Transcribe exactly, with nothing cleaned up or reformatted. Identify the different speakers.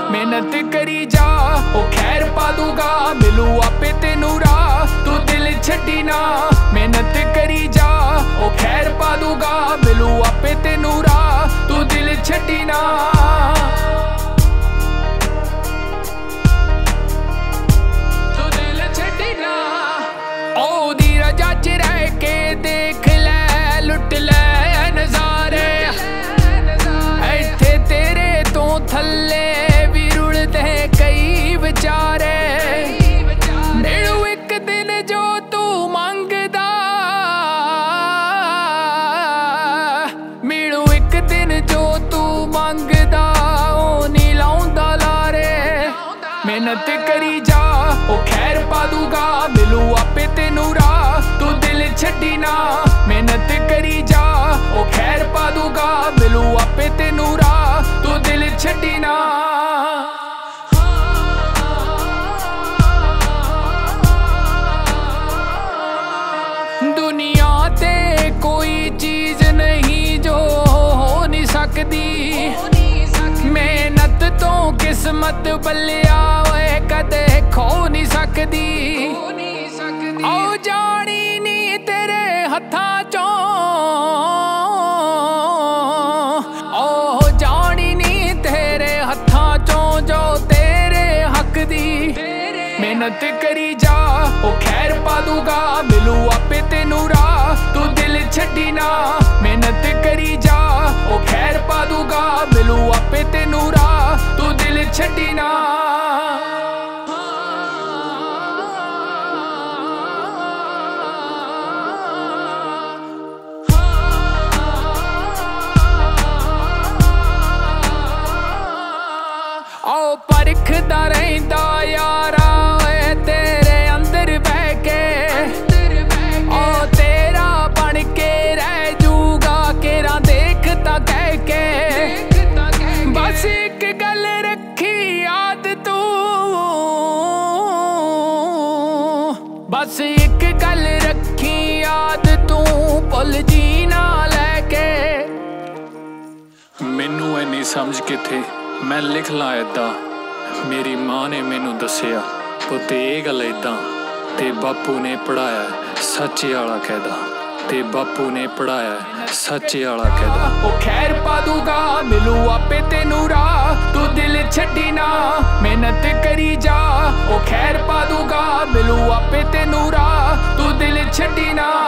Speaker 1: मेहनत करी जा ओ खैर पा दूंगा, मिलू आपे तेनू राह तू दिल छड्डी ना। मेहनत करी जा ओ खैर पा दूंगा, मिलू आपे तेनू राह तू दिल छड्डी ना। तू दिल छड्डी ना। ओ दी रजा च रह के देख लै लुट लै नज़ारे, इत्थे तेरे तो थल्ले भी रुलदे कई विचारे। मिलू एक दिन जो तू मंगदा, मिलू एक दिन जो तू मंगदा, ओ नी लाउंदा लारे। मेहनत करी जा ओ खैर पा दूंगा, मिलू आपे तेनू राह तू दिल छड्डी ना। मेहनत करी जा ओ खैर पा दूंगा, मिलू आपे तेनू राह तू दिल छड्डी ना। दुनिया ते कोई चीज नहीं जो हो नहीं सकदी, मेहनत तो किस्मत बल्लिया ओए कदे खो नहीं सकदी। ओ जानी नी तेरे हत्थां चों, ओ जानी नी तेरे हत्थां चों जो तेरे हक दी। मेहनत करी जा ओ खैर पा दूंगा, मिलू आपे तेनू राह तू दिल छड्डी ना। मेहनत करी जा ओ खैर पा दूंगा, मिलू आपे तेनू राह तू दिल छड्डी ना। ओ परखदा रहिंदा यारा ओए तेरे अंदर बह के, ओ तेरा बन के रह जूगा केरा देखता कह के। बस एक गल रखी याद तू, बस एक गल रखी याद तू, भुल जी ना लैके।
Speaker 2: मैनू इन्नी समझ किथे मैं लिख ला इदां, मेरी माँ ने मैनू दसिया पुत्त ये गल इदां, ते बापू ने पढ़ाया सच्चे आला कहदा, ते बापू ने पढ़ाया सच्चे आला कहदा।
Speaker 1: ओ खैर पा दूंगा, मिलू आपे तेनू राह तू दिल छड्डी ना। मेहनत करी जा ओ खैर पा दूंगा, मिलू आपे तेनू राह तू दिल छड्डी ना।